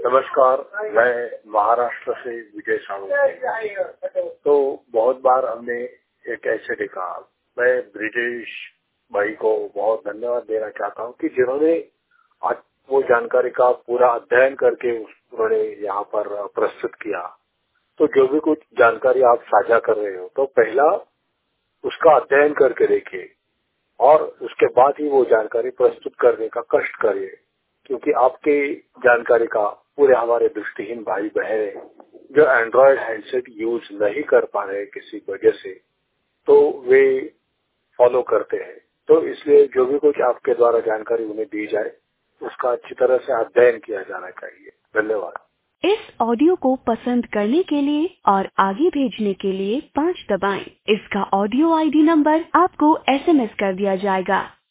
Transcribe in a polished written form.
नमस्कार, मैं महाराष्ट्र से विजय सावंत। तो बहुत बार हमने एक ऐसे देखा, मैं ब्रिजेश भाई को बहुत धन्यवाद देना चाहता हूँ कि जिन्होंने आज वो जानकारी का पूरा अध्ययन करके उन्होंने यहाँ पर प्रस्तुत किया। तो जो भी कुछ जानकारी आप साझा कर रहे हो, तो पहला उसका अध्ययन करके देखिए और उसके बाद ही वो जानकारी प्रस्तुत करने का कष्ट करिए, क्योंकि आपके जानकारी का पूरे हमारे दृष्टिहीन भाई बहन जो एंड्रॉयड हैंडसेट यूज नहीं कर पा रहे किसी वजह से, तो वे फॉलो करते हैं। तो इसलिए जो भी कुछ आपके द्वारा जानकारी उन्हें दी जाए, उसका अच्छी तरह से अध्ययन किया जाना चाहिए। धन्यवाद। इस ऑडियो को पसंद करने के लिए और आगे भेजने के लिए 5 दबाएं। इसका ऑडियो आईडी नंबर आपको SMS कर दिया जाएगा।